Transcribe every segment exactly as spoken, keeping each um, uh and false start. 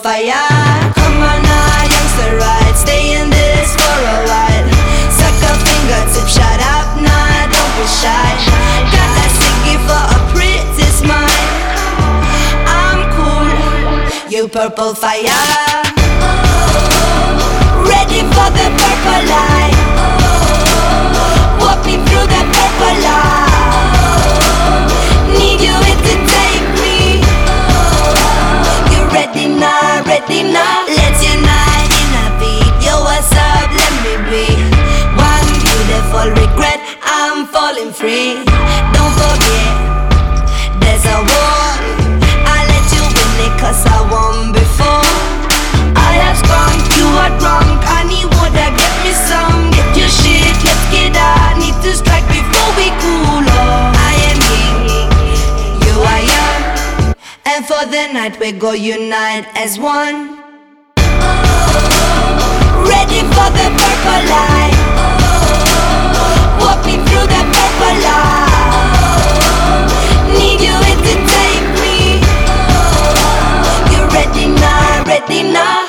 fire. Come on now, youngster, right? Stay in this for a while. Suck a fingertip, shut up, nah, don't be shy. Got that sticky for a pretty smile. I'm cool, you purple fire. Ready for the purple light. Walk me through the purple light. Need you here to take me. You ready now, ready now? Let's unite in a beat. Yo, what's up? Let me be one beautiful regret. I'm falling free. Don't forget, there's a war. I let you win it cause I won before. I have strong, you are drunk. I need water, get me some. Get your shit, let's get out. Need to strike before we cool off. I am king, you are young, and for the night we go unite as one. Ready for the purple light. Walk me through the purple light. Need you here to take me. You ready now, ready now?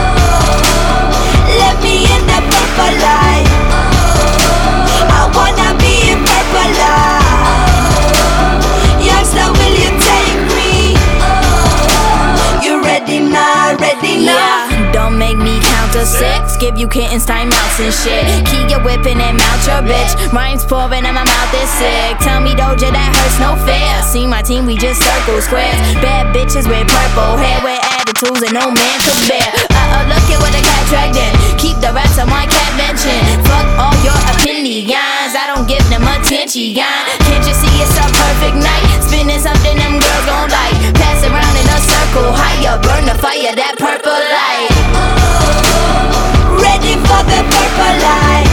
Let me in the purple light. I wanna be in purple light. Youngster, will you take me? You ready now, ready now? Yeah, don't make me count to six. Give you kittens timeouts and shit. Keep your whipping and mount your bitch. Rhymes pouring and my mouth is sick. Tell me Doja that hurts no fear. See my team, we just circle squares. Bad bitches with purple hair, with attitudes that no man could bear. Uh-oh, look at what I got dragged in. Keep the rats on my cat mention. Fuck all your opinions, I don't give them attention. Can't you see it's a perfect night? Spinning something them girls gon' like. Pass around in a circle higher. Burn the fire, that purple light. Ready for the purple light.